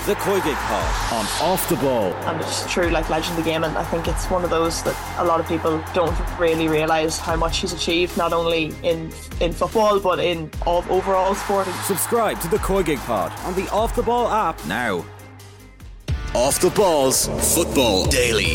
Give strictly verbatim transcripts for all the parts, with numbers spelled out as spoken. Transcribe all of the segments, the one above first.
The Koigig Pod on Off the Ball. And it's true, like, legend of the game, and I think it's one of those that a lot of people don't really realise how much he's achieved, not only in in football but in all overall sporting. Subscribe to The Koigig Pod on the Off the Ball app now. Off the Ball's Football Daily.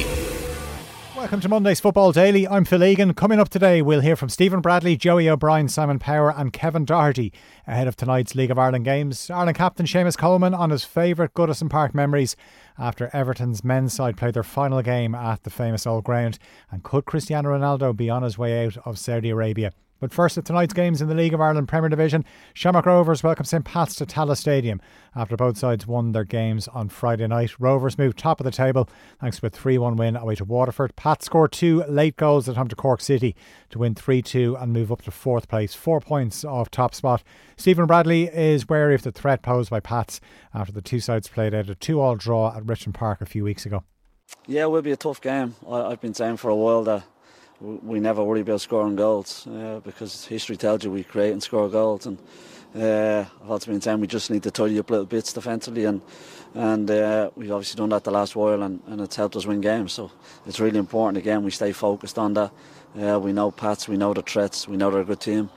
Welcome to Monday's Football Daily. I'm Phil Egan. Coming up today, we'll hear from Stephen Bradley, Joey O'Brien, Simon Power and Kevin Doherty ahead of tonight's League of Ireland games. Ireland captain Seamus Coleman on his favourite Goodison Park memories after Everton's men's side played their final game at the famous Old Ground. And could Cristiano Ronaldo be on his way out of Saudi Arabia? But first, at tonight's games in the League of Ireland Premier Division, Shamrock Rovers welcome St Pat's to Tallaght Stadium after both sides won their games on Friday night. Rovers moved top of the table thanks to a three one win away to Waterford. Pat scored two late goals at home to Cork City to win three two and move up to fourth place, four points off top spot. Stephen Bradley is wary of the threat posed by Pats after the two sides played out a two all draw at Richmond Park a few weeks ago. Yeah, it will be a tough game. I, I've been saying for a while that we never worry about scoring goals uh, because history tells you we create and score goals, and uh, I've also been saying we just need to tidy up little bits defensively, and and uh, we've obviously done that the last while, and, and it's helped us win games. So it's really important again we stay focused on that. Uh, we know Pats, we know the threats, we know they're a good team,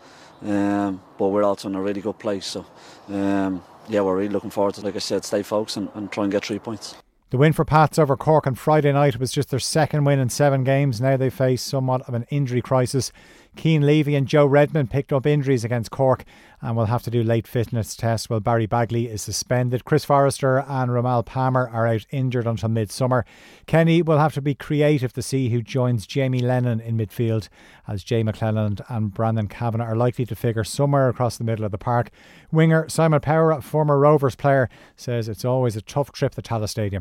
um, but we're also in a really good place. So um, yeah, we're really looking forward to, like I said, stay focused and, and try and get three points. The win for Pats over Cork on Friday night was just their second win in seven games. Now they face somewhat of an injury crisis. Keane Levy and Joe Redmond picked up injuries against Cork and will have to do late fitness tests while Barry Bagley is suspended. Chris Forrester and Ramal Palmer are out injured until midsummer. Kenny will have to be creative to see who joins Jamie Lennon in midfield, as Jay McClelland and Brandon Kavanagh are likely to figure somewhere across the middle of the park. Winger Simon Power, a former Rovers player, says it's always a tough trip to Tallaght Stadium.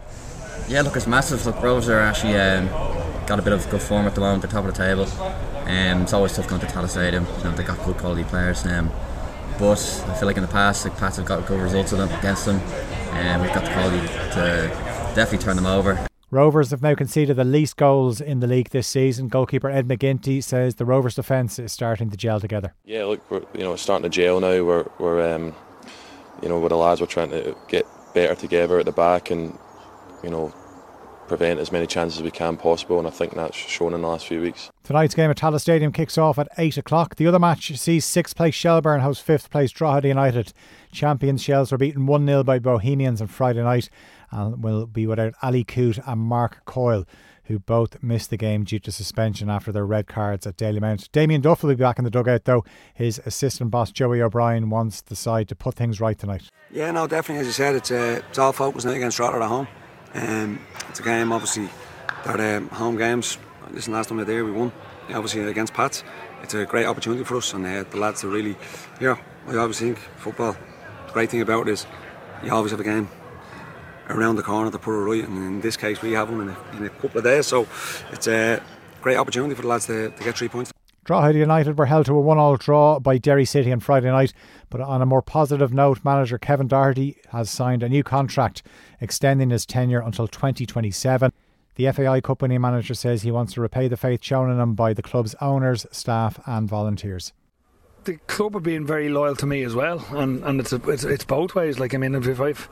Yeah, look, it's massive. Look, Rovers are actually um, got a bit of good form at the moment. They're top of the table. Um, it's always tough going to Tallaght Stadium. You know, they've got good quality players. Um, but I feel like in the past, like, Pats have got good results of them, against them. And um, we've got the quality to definitely turn them over. Rovers have now conceded the least goals in the league this season. Goalkeeper Ed McGinty says the Rovers defence is starting to gel together. Yeah, look, we're you know starting to gel now. We're we're um, you know with the lads, we're trying to get better together at the back and, you know, prevent as many chances as we can possible, and I think that's shown in the last few weeks. Tonight's game at Tallaght Stadium kicks off at eight o'clock. The other match sees sixth place Shelbourne host fifth place Drogheda United. Champions Shells were beaten one nil by Bohemians on Friday night and will be without Ali Coote and Mark Coyle, who both missed the game due to suspension after their red cards at Dalymount. Damien Duff will be back in the dugout though. His assistant boss Joey O'Brien wants the side to put things right tonight. Yeah, no, definitely, as you said, it's uh, it's all focused now against Drogheda at home. Um, it's a game, obviously, that um, home games. Listen, last time we were there, we won. Obviously, against Pats, it's a great opportunity for us, and uh, the lads are really, yeah. I always think football. The great thing about it is you always have a game around the corner to put it right, and in this case, we have them in a, in a couple of days. So it's a great opportunity for the lads to, to get three points. Drogheda United were held to a one all draw by Derry City on Friday night, but on a more positive note, manager Kevin Doherty has signed a new contract extending his tenure until twenty twenty-seven. The F A I Cup winning manager says he wants to repay the faith shown in him by the club's owners, staff and volunteers. The club have been very loyal to me as well, and, and it's, a, it's it's both ways. Like, I mean, if I've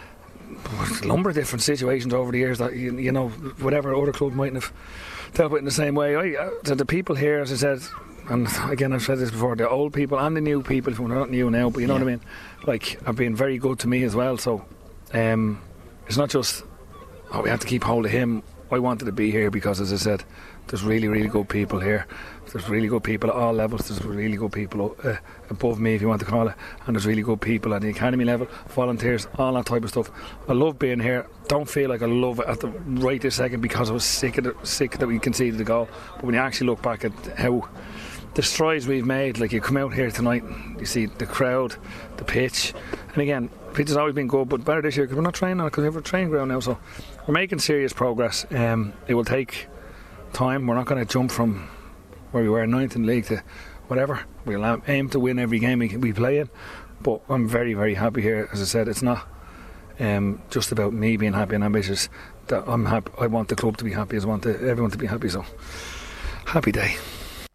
a number of different situations over the years that, you, you know, whatever other club mightn't have dealt with in the same way. I, uh, to the people here, as I said, and again I've said this before, the old people and the new people, who are not new now, but you know yeah. what I mean, like, have been very good to me as well. So um, it's not just, oh, we have to keep hold of him. I wanted to be here because, as I said, there's really really good people here. There's really good people at all levels. There's really good people uh, above me, if you want to call it, and there's really good people at the academy level, volunteers, all that type of stuff. I love being here. Don't feel like I love it at the right this second because I was sick of the, sick that we conceded the goal. But when you actually look back at how the strides we've made, like, you come out here tonight, you see the crowd, the pitch, and again, pitch has always been good, but better this year because we're not training on it, because we have a training ground now. So we're making serious progress. Um, it will take time. We're not going to jump from where we were ninth in the league to whatever. We'll aim to win every game we, we play in, but I'm very very happy here. As I said, it's not um, just about me being happy and ambitious. That I'm happy. I want the club to be happy. I want the, everyone to be happy. So happy day.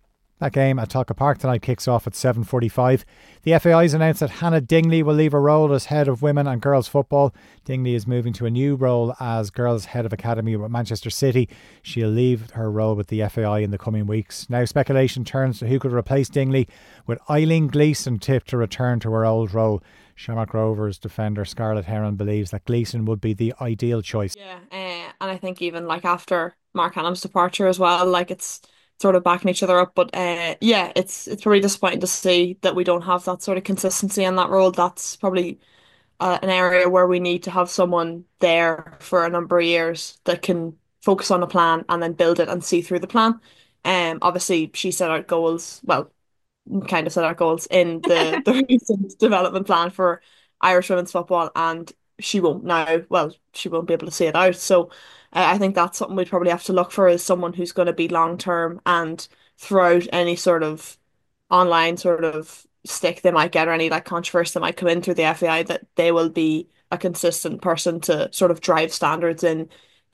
That game at Talca Park tonight kicks off at seven forty-five. The F A I has announced that Hannah Dingley will leave her role as head of women and girls football. Dingley is moving to a new role as girls head of academy with Manchester City. She'll leave her role with the F A I in the coming weeks. Now speculation turns to who could replace Dingley, with Eileen Gleeson tipped to return to her old role. Shamrock Rovers defender Scarlett Heron believes that Gleeson would be the ideal choice. Yeah, uh, and I think even like after Mark Hannam's departure as well, like it's sort of backing each other up. But uh, yeah, it's it's pretty disappointing to see that we don't have that sort of consistency in that role. That's probably uh, an area where we need to have someone there for a number of years that can focus on a plan and then build it and see through the plan. Um, obviously she set out goals. Well, kind of set our goals in the, the recent development plan for Irish women's football, and she won't now, well, she won't be able to see it out. So uh, I think that's something we'd probably have to look for, is someone who's going to be long term, and throughout any sort of online sort of stick they might get or any like controversy that might come in through the F A I, that they will be a consistent person to sort of drive standards in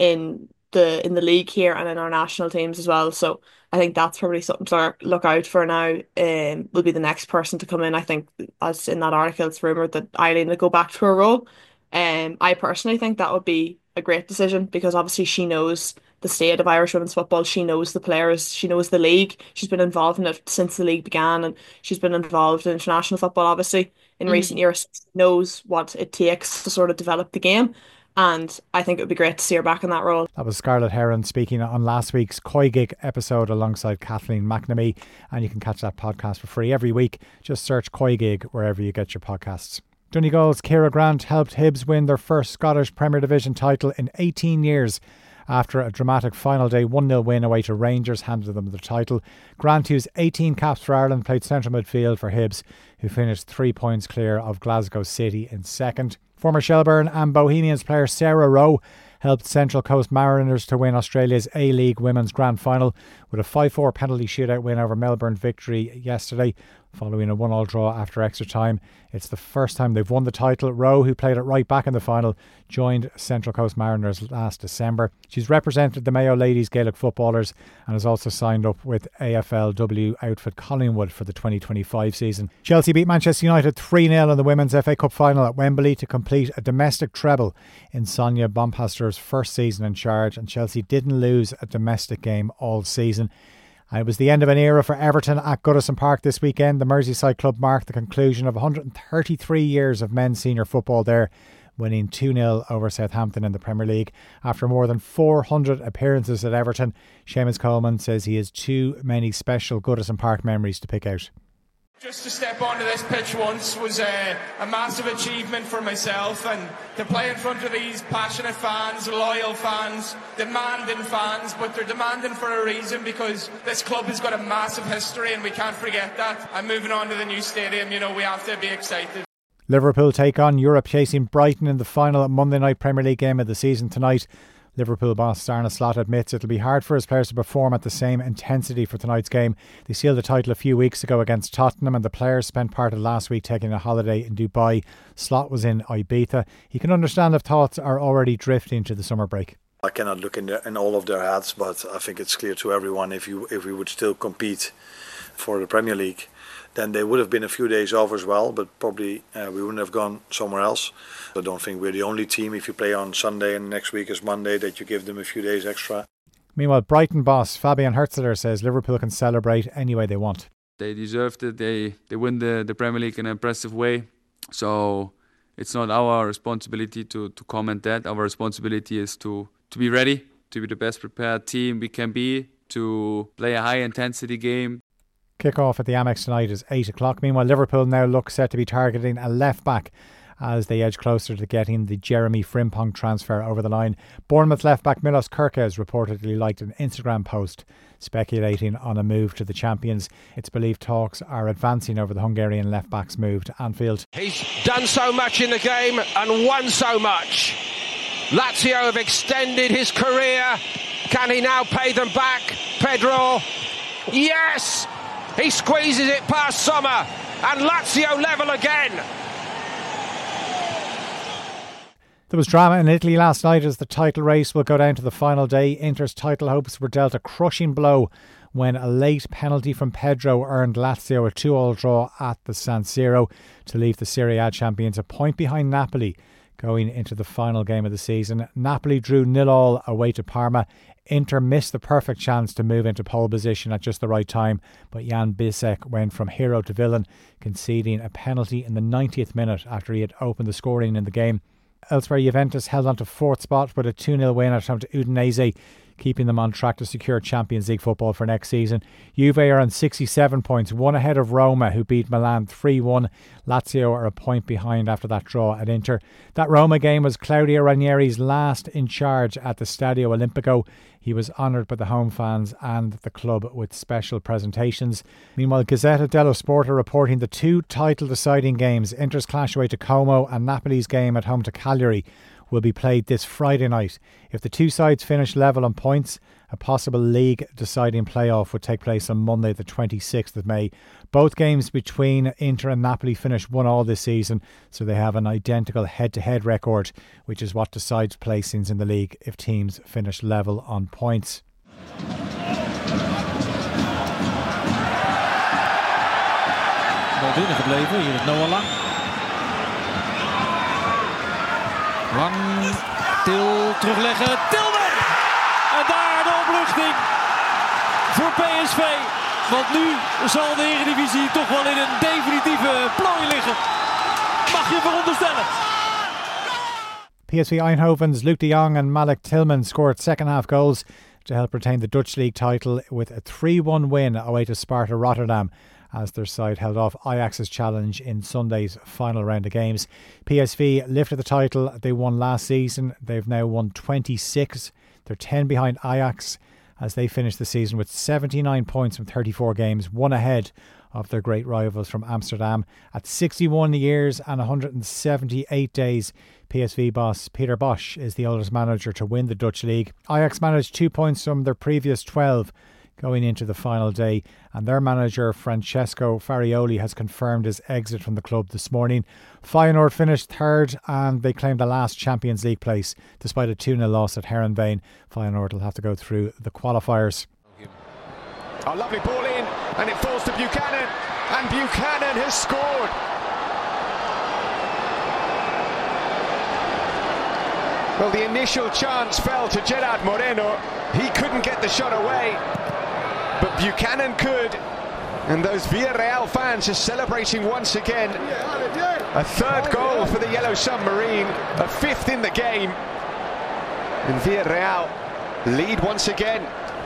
in the in the league here and in our national teams as well. So I think that's probably something to look out for now. Um, will be the next person to come in. I think, as in that article, it's rumoured that Eileen will go back to her role. Um, I personally think that would be a great decision, because obviously she knows the state of Irish women's football. She knows the players. She knows the league. She's been involved in it since the league began, and she's been involved in international football, obviously, in mm-hmm. recent years. She knows what it takes to sort of develop the game. And I think it would be great to see her back in that role. That was Scarlett Heron speaking on last week's Coigig episode alongside Kathleen McNamee. And you can catch that podcast for free every week. Just search Coigig wherever you get your podcasts. Donegal's Ciara Grant helped Hibs win their first Scottish Premier Division title in eighteen years. After a dramatic final day one nil win away to Rangers handed them the title. Grant, who's eighteen caps for Ireland, played central midfield for Hibs, who finished three points clear of Glasgow City in second. Former Shelbourne and Bohemians player Sarah Rowe helped Central Coast Mariners to win Australia's A-League Women's Grand Final with a five four penalty shootout win over Melbourne Victory yesterday, following a one all draw after extra time. It's the first time they've won the title. Rowe, who played it right back in the final, joined Central Coast Mariners last December. She's represented the Mayo Ladies Gaelic footballers and has also signed up with A F L W outfit Collingwood for the twenty twenty-five season. Chelsea beat Manchester United three nil in the Women's F A Cup final at Wembley to complete a domestic treble in Sonia Bomphastor's first season in charge, and Chelsea didn't lose a domestic game all season. And it was the end of an era for Everton at Goodison Park this weekend. The Merseyside club marked the conclusion of one hundred thirty-three years of men's senior football there, winning two nil over Southampton in the Premier League. After more than four hundred appearances at Everton, Seamus Coleman says he has too many special Goodison Park memories to pick out. Just to step onto this pitch once was a, a massive achievement for myself, and to play in front of these passionate fans, loyal fans, demanding fans, but they're demanding for a reason, because this club has got a massive history and we can't forget that. And moving on to the new stadium, you know, we have to be excited. Liverpool take on Europe chasing Brighton in the final Monday night Premier League game of the season tonight. Liverpool boss Arne Slot admits it'll be hard for his players to perform at the same intensity for tonight's game. They sealed the title a few weeks ago against Tottenham, and the players spent part of last week taking a holiday in Dubai. Slot was in Ibiza. He can understand if thoughts are already drifting to the summer break. I cannot look in, the, in all of their heads, but I think it's clear to everyone if you if we would still compete for the Premier League, then they would have been a few days off as well, but probably uh, we wouldn't have gone somewhere else. I don't think we're the only team, if you play on Sunday and next week is Monday, that you give them a few days extra. Meanwhile, Brighton boss Fabian Hurtzeler says Liverpool can celebrate any way they want. They deserved it. They they win the, the Premier League in an impressive way. So it's not our responsibility to, to comment that. Our responsibility is to, to be ready, to be the best prepared team we can be, to play a high intensity game. Kick-off at the Amex tonight is eight o'clock. Meanwhile, Liverpool now look set to be targeting a left-back as they edge closer to getting the Jeremy Frimpong transfer over the line. Bournemouth left-back Milos Kerkez reportedly liked an Instagram post speculating on a move to the champions. It's believed talks are advancing over the Hungarian left-back's move to Anfield. He's done so much in the game and won so much. Lazio have extended his career. Can he now pay them back? Pedro, yes! He squeezes it past Sommer, and Lazio level again. There was drama in Italy last night as the title race will go down to the final day. Inter's title hopes were dealt a crushing blow when a late penalty from Pedro earned Lazio a two all draw at the San Siro to leave the Serie A champions a point behind Napoli going into the final game of the season. Napoli drew nil all away to Parma. Inter missed the perfect chance to move into pole position at just the right time, but Jan Bisek went from hero to villain, conceding a penalty in the ninetieth minute after he had opened the scoring in the game. Elsewhere, Juventus held on to fourth spot with a two nil win at home to Udinese, keeping them on track to secure Champions League football for next season. Juve are on sixty-seven points, one ahead of Roma, who beat Milan three one. Lazio are a point behind after that draw at Inter. That Roma game was Claudio Ranieri's last in charge at the Stadio Olimpico. He was honoured by the home fans and the club with special presentations. Meanwhile, Gazzetta dello Sport are reporting the two title-deciding games, Inter's clash away to Como and Napoli's game at home to Cagliari, will be played this Friday night. If the two sides finish level on points, a possible league deciding playoff would take place on Monday the twenty-sixth of May. Both games between Inter and Napoli finished one all this season, so they have an identical head-to-head record, which is what decides placings in the league if teams finish level on points. Bal binnengebleven, hier het Noah Lang. Lang, Til, terugleggen, Tilman! En daar de opluchting voor P S V. Want nu zal de Eredivisie toch wel in een definitieve plooi liggen. Mag je veronderstellen. P S V Eindhoven's Luc de Jong and Malik Tillman scored second half goals to help retain the Dutch League title with a three one win away to Sparta Rotterdam, as their side held off Ajax's challenge in Sunday's final round of games. P S V lifted the title they won last season. They've now won twenty-six. They're ten behind Ajax as they finish the season with seventy-nine points from thirty-four games, one ahead of their great rivals from Amsterdam. At sixty-one years and one hundred seventy-eight days, P S V boss Peter Bosz is the oldest manager to win the Dutch League. Ajax managed two points from their previous twelve going into the final day, and their manager Francesco Farioli has confirmed his exit from the club this morning. Feyenoord finished third and they claimed the last Champions League place despite a two nil loss at Heerenveen. Feyenoord will have to go through the qualifiers. A lovely ball in and it falls to Buchanan, and Buchanan has scored. Well, the initial chance fell to Gerard Moreno. He couldn't get the shot away, but Buchanan could, and those Villarreal fans are celebrating once again. A third goal for the Yellow Submarine, a fifth in the game, and Villarreal lead once again.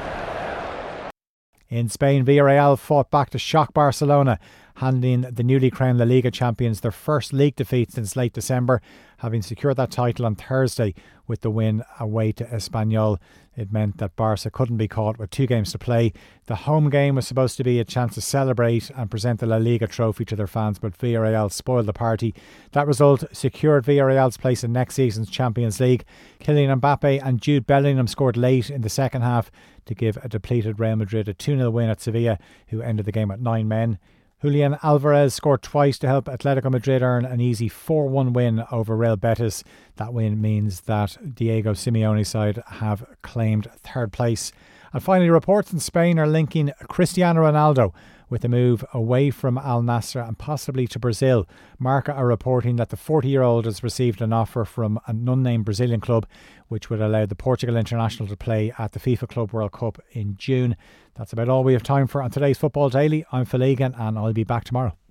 In Spain, Villarreal fought back to shock Barcelona, handing the newly crowned La Liga champions their first league defeat since late December, having secured that title on Thursday with the win away to Espanyol. It meant that Barca couldn't be caught with two games to play. The home game was supposed to be a chance to celebrate and present the La Liga trophy to their fans, but Villarreal spoiled the party. That result secured Villarreal's place in next season's Champions League. Kylian Mbappe and Jude Bellingham scored late in the second half to give a depleted Real Madrid a two nil win at Sevilla, who ended the game at nine men. Julian Alvarez scored twice to help Atletico Madrid earn an easy four one win over Real Betis. That win means that Diego Simeone's side have claimed third place. And finally, reports in Spain are linking Cristiano Ronaldo with a move away from Al Nassr and possibly to Brazil. Marca are reporting that the forty-year-old has received an offer from an unnamed Brazilian club, which would allow the Portugal international to play at the FIFA Club World Cup in June. That's about all we have time for on today's Football Daily. I'm Phil Egan and I'll be back tomorrow.